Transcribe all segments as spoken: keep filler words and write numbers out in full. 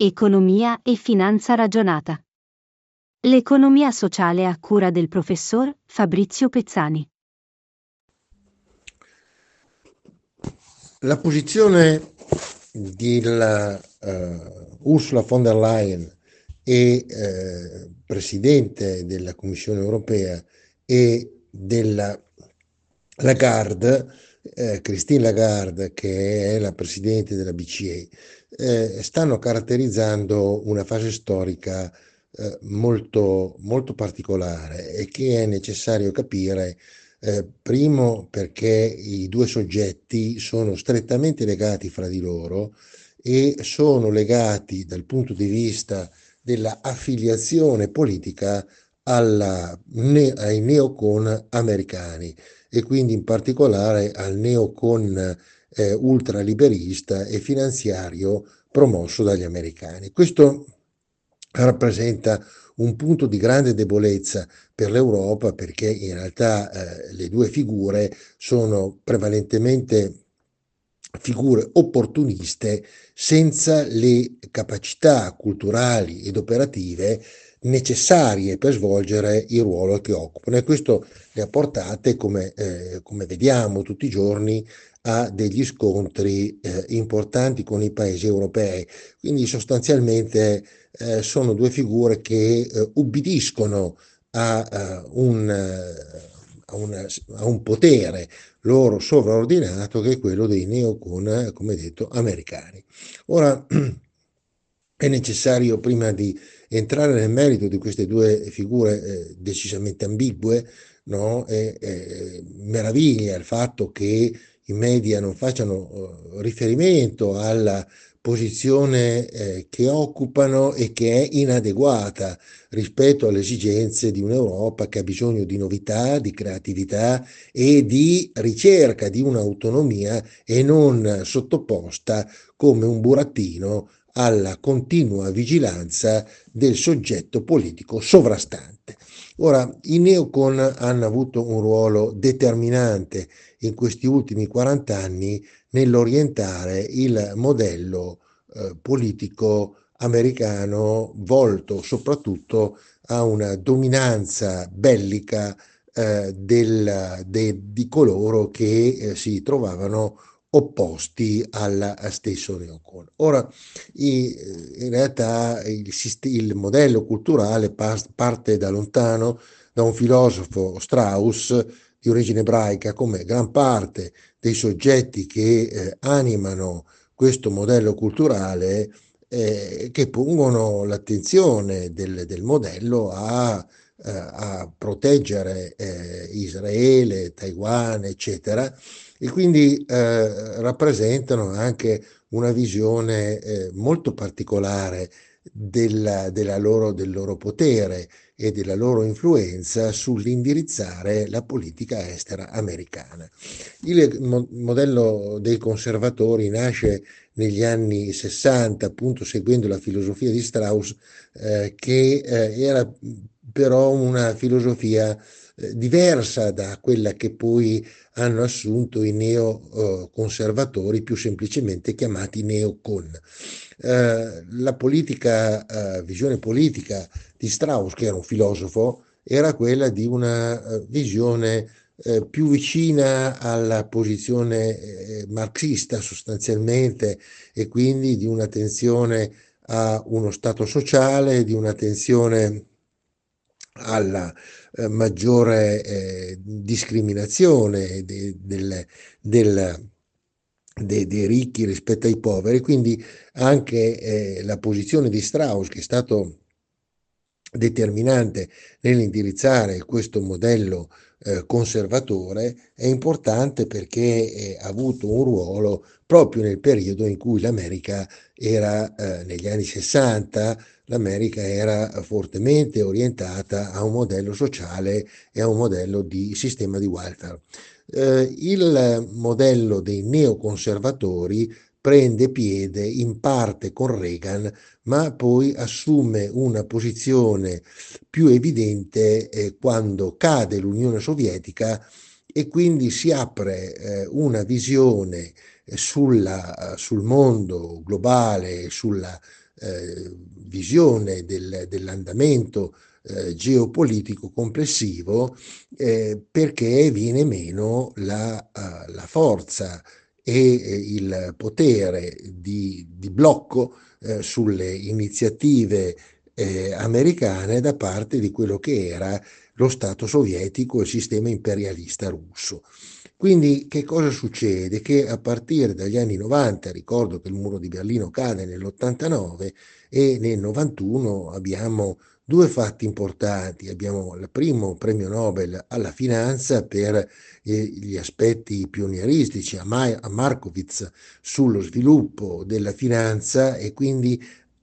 Economia e finanza ragionata. L'economia sociale a cura del professor Fabrizio Pezzani. La posizione della uh, Ursula von der Leyen e eh, Presidente della Commissione europea e della Lagarde, eh, Christine Lagarde, che è la Presidente della B C E, eh, stanno caratterizzando una fase storica eh, molto, molto particolare e che è necessario capire. Eh, primo perché i due soggetti sono strettamente legati fra di loro e sono legati dal punto di vista della affiliazione politica alla, ne, ai neocon americani e quindi in particolare al neocon eh, ultraliberista e finanziario promosso dagli americani. Questo rappresenta un punto di grande debolezza per l'Europa perché in realtà eh, le due figure sono prevalentemente figure opportuniste senza le capacità culturali ed operative necessarie per svolgere il ruolo che occupano e questo le ha portate, come, eh, come vediamo tutti i giorni, a degli scontri eh, importanti con i paesi europei. Quindi sostanzialmente eh, sono due figure che eh, ubbidiscono a, uh, un, uh, a, una, a un potere loro sovraordinato che è quello dei neocon, come detto, americani. Ora è necessario, prima di entrare nel merito di queste due figure eh, decisamente ambigue, no? E, eh, meraviglia il fatto che i media non facciano eh, riferimento alla posizione eh, che occupano e che è inadeguata rispetto alle esigenze di un'Europa che ha bisogno di novità, di creatività e di ricerca di un'autonomia e non sottoposta come un burattino alla continua vigilanza del soggetto politico sovrastante. Ora, i neocon hanno avuto un ruolo determinante in questi ultimi quaranta anni nell'orientare il modello eh, politico americano volto soprattutto a una dominanza bellica eh, del, de, di coloro che eh, si trovavano opposti al stesso neocon. Ora, i, in realtà il, il modello culturale pas, parte da lontano da un filosofo Strauss di origine ebraica, come gran parte dei soggetti che eh, animano questo modello culturale eh, che pongono l'attenzione del, del modello a, eh, a proteggere eh, Israele, Taiwan, eccetera, e quindi eh, rappresentano anche una visione eh, molto particolare della, della loro, del loro potere e della loro influenza sull'indirizzare la politica estera americana. Il mo- modello dei conservatori nasce negli anni sessanta, appunto seguendo la filosofia di Strauss, eh, che eh, era però una filosofia eh, diversa da quella che poi hanno assunto i neoconservatori, più semplicemente chiamati neocon. Eh, la politica, eh, visione politica di Strauss, che era un filosofo, era quella di una eh, visione eh, più vicina alla posizione eh, marxista sostanzialmente e quindi di un'attenzione a uno stato sociale, di un'attenzione alla eh, maggiore eh, discriminazione de, del, del, de, dei ricchi rispetto ai poveri, quindi anche eh, la posizione di Strauss, che è stato determinante nell'indirizzare questo modello eh, conservatore, è importante perché eh, ha avuto un ruolo proprio nel periodo in cui l'America era, eh, negli anni sessanta, l'America era fortemente orientata a un modello sociale e a un modello di sistema di welfare. Eh, il modello dei neoconservatori prende piede in parte con Reagan, ma poi assume una posizione più evidente eh, quando cade l'Unione Sovietica e quindi si apre eh, una visione eh, sulla, sul mondo globale, sulla eh, visione del, dell'andamento eh, geopolitico complessivo, eh, perché viene meno la, uh, la forza e eh, il potere di, di blocco eh, sulle iniziative eh, americane da parte di quello che era lo Stato sovietico e il sistema imperialista russo. Quindi che cosa succede? Che a partire dagli anni novanta, ricordo che il muro di Berlino cade nell'ottantanove e nel novantuno abbiamo due fatti importanti. Abbiamo il primo premio Nobel alla finanza per eh, gli aspetti pionieristici a, Ma- a Markowitz sullo sviluppo della finanza e quindi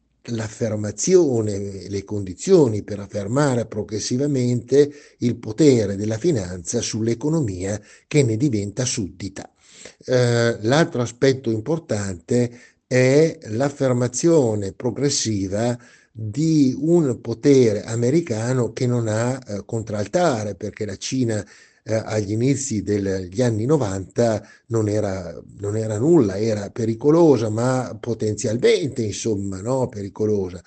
l'affermazione, le condizioni per affermare progressivamente il potere della finanza sull'economia che ne diventa suddita. Eh, l'altro aspetto importante è l'affermazione progressiva di un potere americano che non ha eh, contraltare, perché la Cina eh, agli inizi degli anni novanta non era, non era nulla, era pericolosa, ma potenzialmente, insomma, no, pericolosa.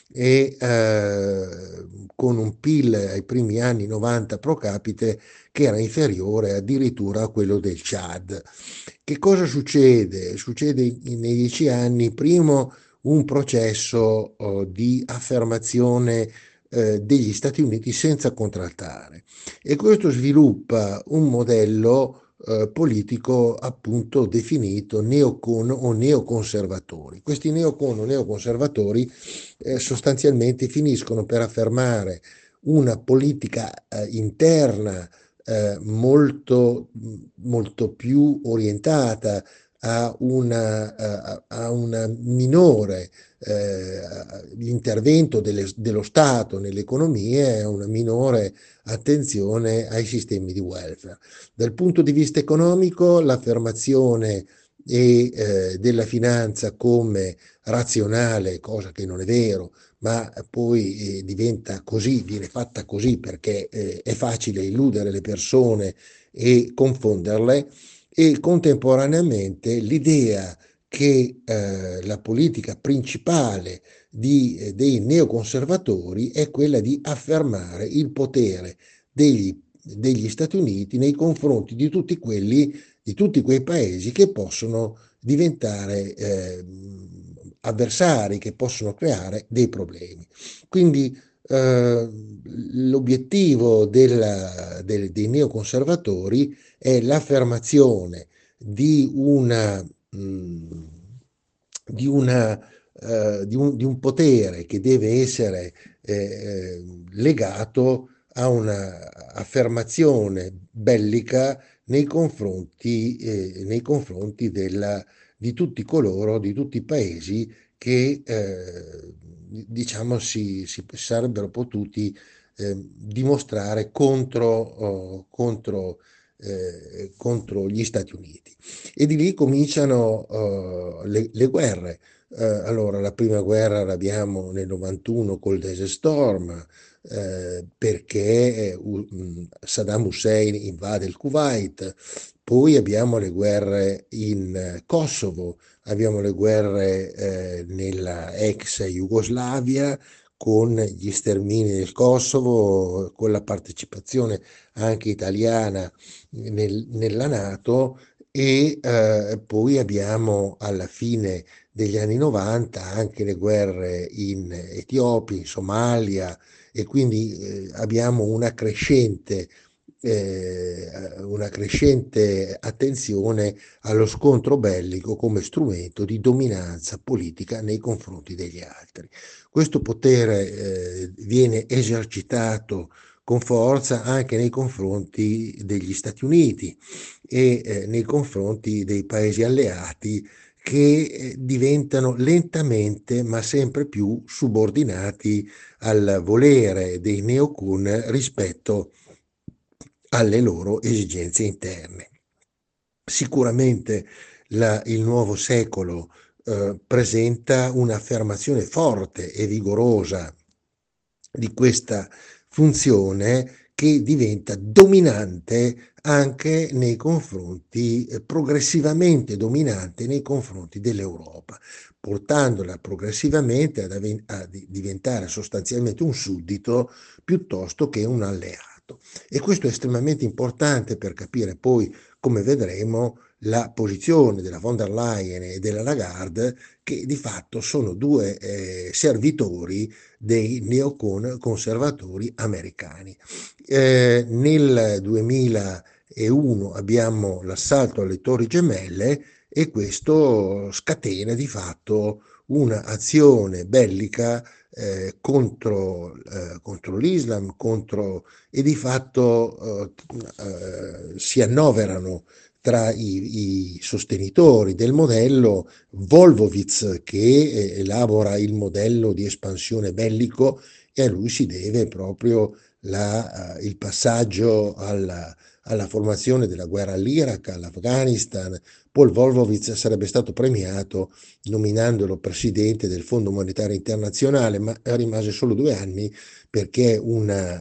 E eh, con un P I L ai primi anni novanta pro capite che era inferiore addirittura a quello del Chad. Che cosa succede? Succede in- nei dieci anni, primo, un processo oh, di affermazione eh, degli Stati Uniti senza contraltare e questo sviluppa un modello eh, politico appunto definito neocon o neoconservatori. Questi neocon o neoconservatori eh, sostanzialmente finiscono per affermare una politica eh, interna eh, molto, molto più orientata a una, a, a una minore eh, l'intervento delle, dello Stato nell'economia e a una minore attenzione ai sistemi di welfare. Dal punto di vista economico, l'affermazione e, eh, della finanza come razionale, cosa che non è vero, ma poi eh, diventa così, viene fatta così perché eh, è facile illudere le persone e confonderle, e contemporaneamente l'idea che eh, la politica principale di, eh, dei neoconservatori è quella di affermare il potere degli, degli Stati Uniti nei confronti di tutti quelli, di tutti quei paesi che possono diventare eh, avversari, che possono creare dei problemi. Quindi eh, l'obiettivo della, del, dei neoconservatori è l'affermazione di una, mh, di, una uh, di, un, di un potere che deve essere eh, legato a un'affermazione bellica nei confronti, eh, nei confronti della, di tutti coloro, di tutti i paesi che eh, diciamo si, si sarebbero potuti eh, dimostrare contro, oh, contro, eh, contro gli Stati Uniti. E di lì cominciano uh, le, le guerre. Uh, allora, la prima guerra l'abbiamo nel novantuno col Desert Storm, eh, perché uh, Saddam Hussein invade il Kuwait, poi abbiamo le guerre in Kosovo, abbiamo le guerre eh, nella ex Jugoslavia con gli stermini del Kosovo, con la partecipazione anche italiana nel, nella NATO e eh, poi abbiamo alla fine degli anni novanta anche le guerre in Etiopia, in Somalia e quindi eh, abbiamo una crescente, eh, una crescente attenzione allo scontro bellico come strumento di dominanza politica nei confronti degli altri. Questo potere eh, viene esercitato con forza anche nei confronti degli Stati Uniti e eh, nei confronti dei paesi alleati che eh, diventano lentamente ma sempre più subordinati al volere dei neocon rispetto alle loro esigenze interne. Sicuramente la, il nuovo secolo eh, presenta un'affermazione forte e vigorosa di questa funzione che diventa dominante anche nei confronti, eh, progressivamente dominante nei confronti dell'Europa. portandola progressivamente ad aven- a di- diventare sostanzialmente un suddito piuttosto che un alleato. E questo è estremamente importante per capire poi, come vedremo, la posizione della von der Leyen e della Lagarde, che di fatto sono due eh, servitori dei neoconservatori americani. Eh, nel duemilauno abbiamo l'assalto alle Torri Gemelle e questo scatena di fatto un'azione bellica eh, contro, eh, contro l'Islam, contro, e di fatto eh, eh, si annoverano tra i, i sostenitori del modello Volvovich, che eh, elabora il modello di espansione bellico, e a lui si deve proprio la, uh, il passaggio alla, alla formazione della guerra all'Iraq, all'Afghanistan. Paul Volvovich sarebbe stato premiato nominandolo presidente del Fondo Monetario Internazionale, ma rimase solo due anni perché una,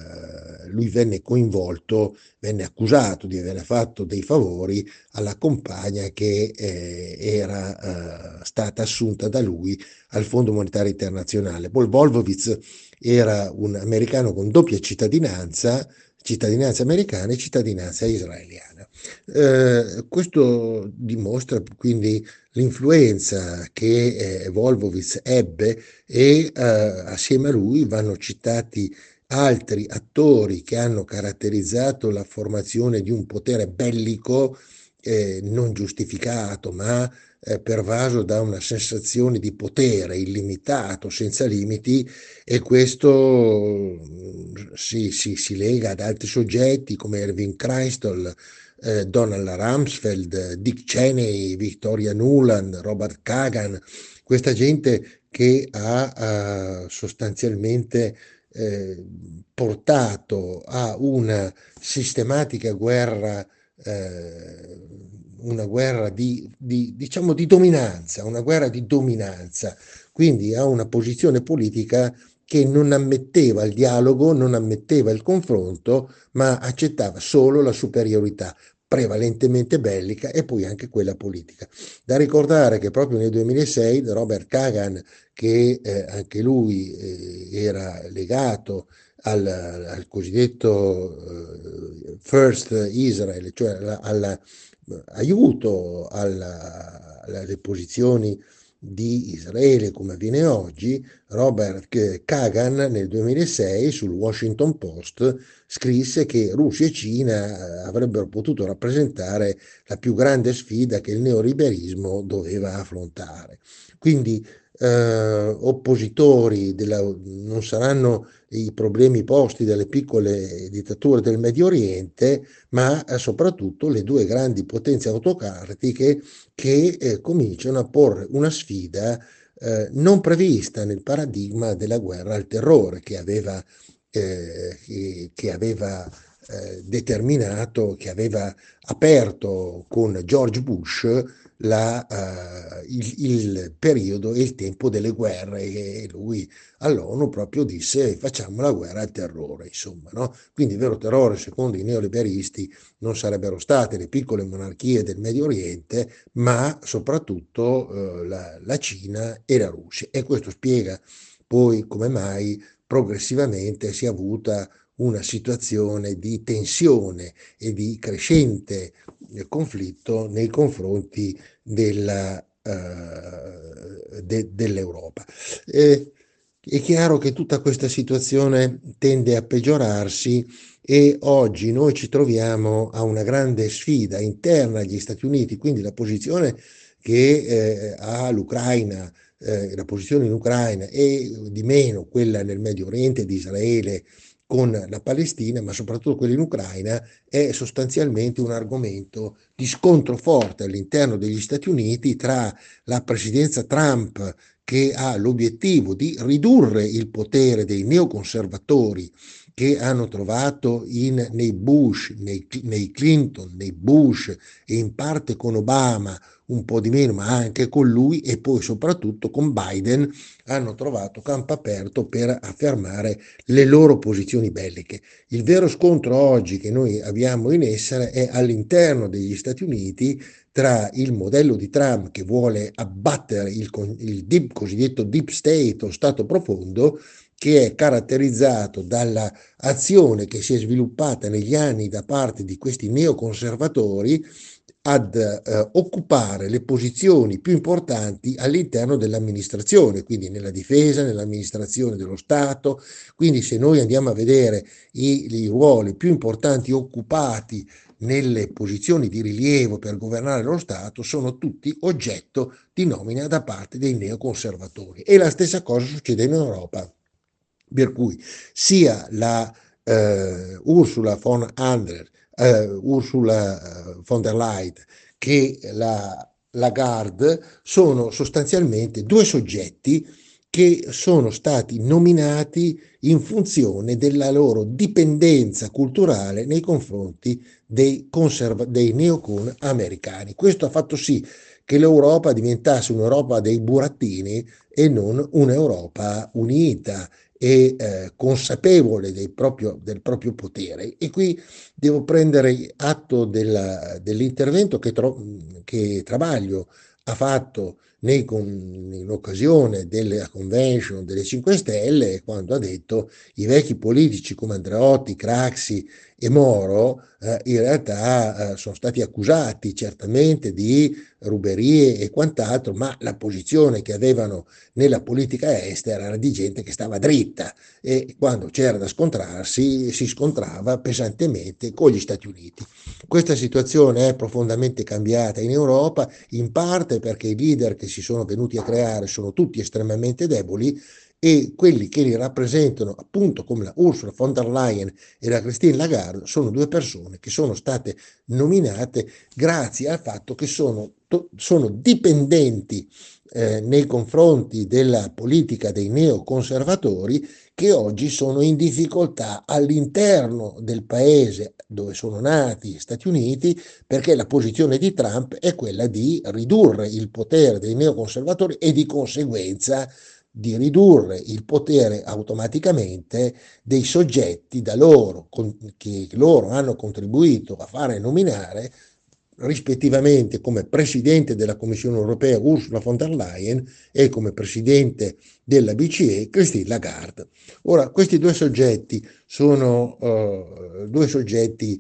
uh, lui venne coinvolto, venne accusato di aver fatto dei favori alla compagna che eh, era uh, stata assunta da lui al Fondo Monetario Internazionale. Paul Volvovich era un americano con doppia cittadinanza, cittadinanza americana e cittadinanza israeliana. Eh, questo dimostra quindi l'influenza che eh, Volvovich ebbe e eh, assieme a lui vanno citati altri attori che hanno caratterizzato la formazione di un potere bellico eh, non giustificato, ma eh, pervaso da una sensazione di potere illimitato, senza limiti, e questo si, si, si lega ad altri soggetti come Irving Kristol, eh, Donald Rumsfeld, Dick Cheney, Victoria Nuland, Robert Kagan, questa gente che ha, ha sostanzialmente eh, portato a una sistematica guerra, eh, una guerra di, di, diciamo, di dominanza, una guerra di dominanza, quindi a una posizione politica che non ammetteva il dialogo, non ammetteva il confronto, ma accettava solo la superiorità prevalentemente bellica e poi anche quella politica. Da ricordare che proprio nel duemilasei Robert Kagan, che eh, anche lui eh, era legato al, al cosiddetto eh, First Israel, cioè all'aiuto alle posizioni di Israele come avviene oggi, Robert Kagan nel duemilasei sul Washington Post scrisse che Russia e Cina avrebbero potuto rappresentare la più grande sfida che il neoliberismo doveva affrontare. Quindi eh, oppositori della, non saranno i problemi posti dalle piccole dittature del Medio Oriente, ma eh, soprattutto le due grandi potenze autocratiche che eh, cominciano a porre una sfida eh, non prevista nel paradigma della guerra al terrore che aveva, eh, che, che aveva eh, determinato, che aveva aperto con George Bush la, uh, il, il periodo e il tempo delle guerre, e lui all'ONU proprio disse facciamo la guerra al terrore, insomma, no? Quindi il vero terrore secondo i neoliberisti non sarebbero state le piccole monarchie del Medio Oriente, ma soprattutto uh, la, la Cina e la Russia, e questo spiega poi come mai progressivamente si è avuta una situazione di tensione e di crescente conflitto nei confronti della, uh, de, dell'Europa. Eh, è chiaro che tutta questa situazione tende a peggiorarsi e oggi noi ci troviamo a una grande sfida interna agli Stati Uniti, quindi la posizione che eh, ha l'Ucraina, eh, la posizione in Ucraina e di meno quella nel Medio Oriente di Israele con la Palestina, ma soprattutto quella in Ucraina, è sostanzialmente un argomento di scontro forte all'interno degli Stati Uniti tra la presidenza Trump, che ha l'obiettivo di ridurre il potere dei neoconservatori che hanno trovato in, nei Bush, nei, nei Clinton, nei Bush e in parte con Obama un po' di meno, ma anche con lui e poi soprattutto con Biden hanno trovato campo aperto per affermare le loro posizioni belliche. Il vero scontro oggi che noi abbiamo in essere è all'interno degli Stati Uniti tra il modello di Trump che vuole abbattere il, il deep, cosiddetto deep state o stato profondo, che è caratterizzato dall'azione che si è sviluppata negli anni da parte di questi neoconservatori ad eh, occupare le posizioni più importanti all'interno dell'amministrazione, quindi nella difesa, nell'amministrazione dello Stato. Quindi se noi andiamo a vedere i, i ruoli più importanti occupati nelle posizioni di rilievo per governare lo Stato, sono tutti oggetto di nomina da parte dei neoconservatori. E la stessa cosa succede in Europa. Per cui sia la eh, Ursula von Andler, eh, Ursula von der Leyen che la Lagarde sono sostanzialmente due soggetti che sono stati nominati in funzione della loro dipendenza culturale nei confronti dei, conserva- dei neocon americani. Questo ha fatto sì che l'Europa diventasse un'Europa dei burattini e non un'Europa unita e eh, consapevole del proprio, del proprio potere. E qui devo prendere atto della, dell'intervento che, tro- che Travaglio ha fatto nei, con, in occasione della convention delle cinque Stelle, quando ha detto i vecchi politici come Andreotti, Craxi e Moro eh, in realtà eh, sono stati accusati certamente di ruberie e quant'altro, ma la posizione che avevano nella politica estera era di gente che stava dritta e quando c'era da scontrarsi si scontrava pesantemente con gli Stati Uniti. Questa situazione è profondamente cambiata in Europa, in parte perché i leader che si sono venuti a creare sono tutti estremamente deboli e quelli che li rappresentano, appunto come la Ursula von der Leyen e la Christine Lagarde, sono due persone che sono state nominate grazie al fatto che sono, sono dipendenti eh, nei confronti della politica dei neoconservatori che oggi sono in difficoltà all'interno del paese dove sono nati gli Stati Uniti, perché la posizione di Trump è quella di ridurre il potere dei neoconservatori e di conseguenza di ridurre il potere automaticamente dei soggetti da loro, con, che loro hanno contribuito a fare nominare rispettivamente come Presidente della Commissione Europea Ursula von der Leyen e come Presidente della B C E Christine Lagarde. Ora, questi due soggetti sono uh, due soggetti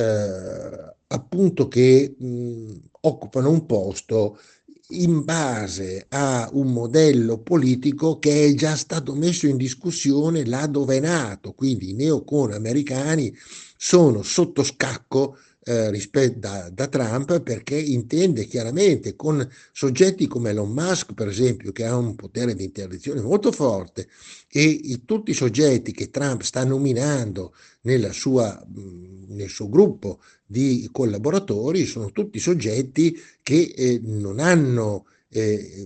uh, appunto che mh, occupano un posto in base a un modello politico che è già stato messo in discussione là dove è nato, quindi i neocon americani sono sotto scacco eh, rispetto da, da Trump perché intende chiaramente con soggetti come Elon Musk, per esempio, che ha un potere di interdizione molto forte e i, tutti i soggetti che Trump sta nominando nella sua, nel suo gruppo di collaboratori sono tutti soggetti che eh, non hanno, eh,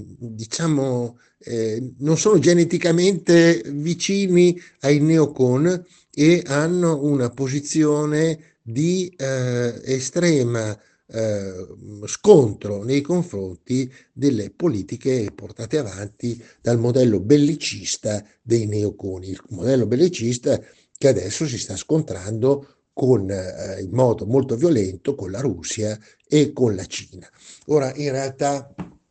diciamo, eh, non sono geneticamente vicini ai neocon e hanno una posizione di eh, estrema eh, scontro nei confronti delle politiche portate avanti dal modello bellicista dei neoconi, il modello bellicista che adesso si sta scontrando con, eh, in modo molto violento con la Russia e con la Cina. Ora, in realtà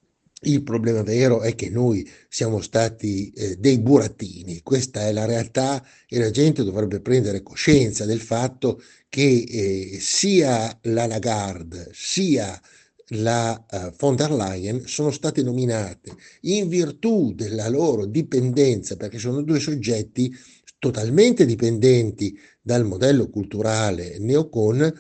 il problema vero è che noi siamo stati eh, dei burattini, questa è la realtà e la gente dovrebbe prendere coscienza del fatto che eh, sia la Lagarde sia la uh, von der Leyen sono state nominate in virtù della loro dipendenza, perché sono due soggetti totalmente dipendenti dal modello culturale neocon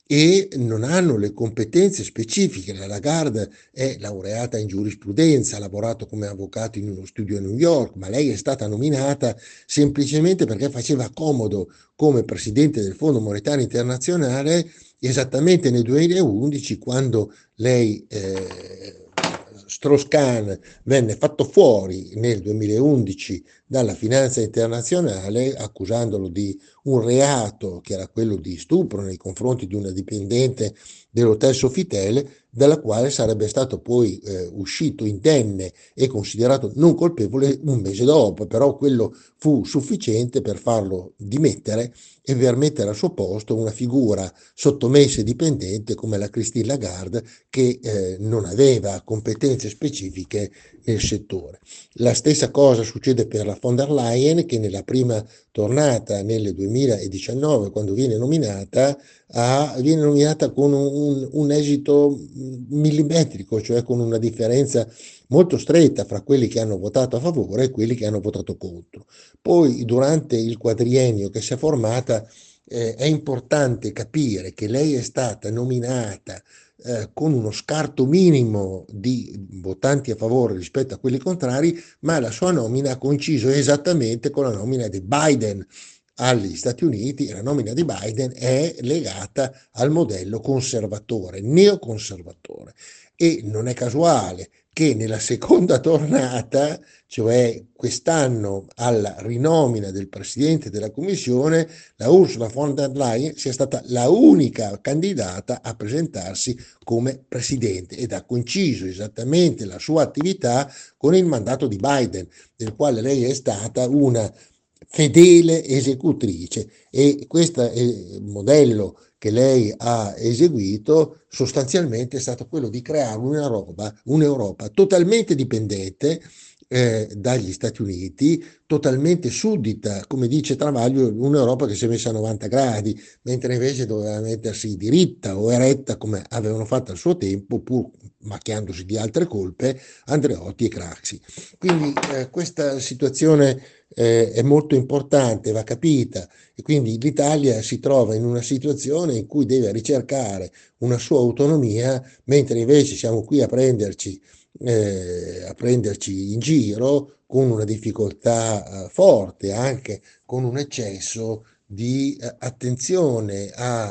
e non hanno le competenze specifiche. La Lagarde è laureata in giurisprudenza, ha lavorato come avvocato in uno studio a New York, ma lei è stata nominata semplicemente perché faceva comodo come presidente del Fondo Monetario Internazionale esattamente nel duemilaundici, quando lei eh, Strauss-Kahn venne fatto fuori nel duemilaundici dalla finanza internazionale accusandolo di un reato che era quello di stupro nei confronti di una dipendente dell'Hotel Sofitel, dalla quale sarebbe stato poi eh, uscito indenne e considerato non colpevole un mese dopo, però quello fu sufficiente per farlo dimettere e per mettere al suo posto una figura sottomessa e dipendente come la Christine Lagarde, che eh, non aveva competenze specifiche nel settore. La stessa cosa succede per la von der Leyen, che nella prima tornata nel duemiladiciannove, quando viene nominata, ha, viene nominata con un, un, un esito millimetrico, cioè con una differenza molto stretta fra quelli che hanno votato a favore e quelli che hanno votato contro. Poi, durante il quadriennio che si è formata, eh, è importante capire che lei è stata nominata eh, con uno scarto minimo di votanti a favore rispetto a quelli contrari, ma la sua nomina ha coinciso esattamente con la nomina di Biden agli Stati Uniti, e la nomina di Biden è legata al modello conservatore, neoconservatore. E non è casuale che nella seconda tornata, cioè quest'anno alla rinomina del Presidente della Commissione, la Ursula von der Leyen sia stata la unica candidata a presentarsi come Presidente, ed ha coinciso esattamente la sua attività con il mandato di Biden, del quale lei è stata una fedele esecutrice, e questo modello che lei ha eseguito sostanzialmente è stato quello di creare un'Europa, un'Europa totalmente dipendente eh, dagli Stati Uniti, totalmente suddita, come dice Travaglio, un'Europa che si è messa a novanta gradi, mentre invece doveva mettersi diritta o eretta come avevano fatto al suo tempo, pur macchiandosi di altre colpe, Andreotti e Craxi. Quindi eh, questa situazione eh, è molto importante, va capita, e quindi l'Italia si trova in una situazione in cui deve ricercare una sua autonomia, mentre invece siamo qui a prenderci, eh, a prenderci in giro con una difficoltà eh, forte, anche con un eccesso di eh, attenzione a,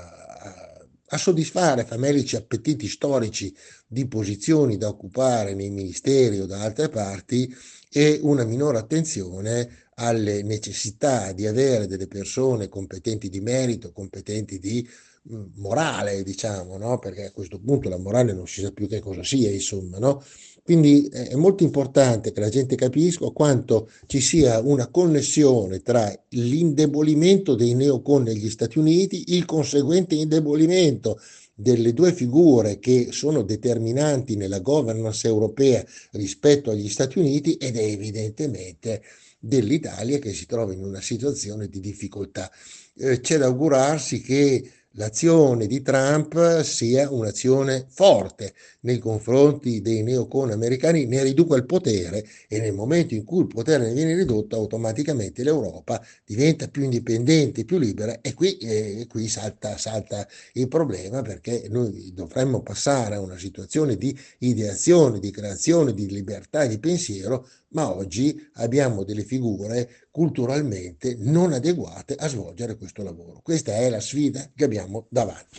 a, a soddisfare famelici appetiti storici di posizioni da occupare nei ministeri o da altre parti, e una minore attenzione alle necessità di avere delle persone competenti di merito, competenti di mh, morale, diciamo, no? Perché a questo punto la morale non si sa più che cosa sia, insomma, no? Quindi eh, è molto importante che la gente capisca quanto ci sia una connessione tra l'indebolimento dei neocon negli Stati Uniti, il conseguente indebolimento delle due figure che sono determinanti nella governance europea rispetto agli Stati Uniti, ed è evidentemente dell'Italia che si trova in una situazione di difficoltà. Eh, c'è da augurarsi che l'azione di Trump sia un'azione forte nei confronti dei neocon americani, ne riduca il potere, e nel momento in cui il potere ne viene ridotto automaticamente l'Europa diventa più indipendente, più libera, e qui, eh, qui salta, salta il problema, perché noi dovremmo passare a una situazione di ideazione, di creazione, di libertà di pensiero, ma oggi abbiamo delle figure culturalmente non adeguate a svolgere questo lavoro. Questa è la sfida che abbiamo davanti.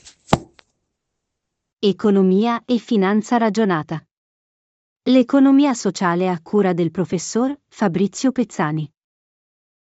Economia e finanza ragionata. L'economia sociale a cura del professor Fabrizio Pezzani.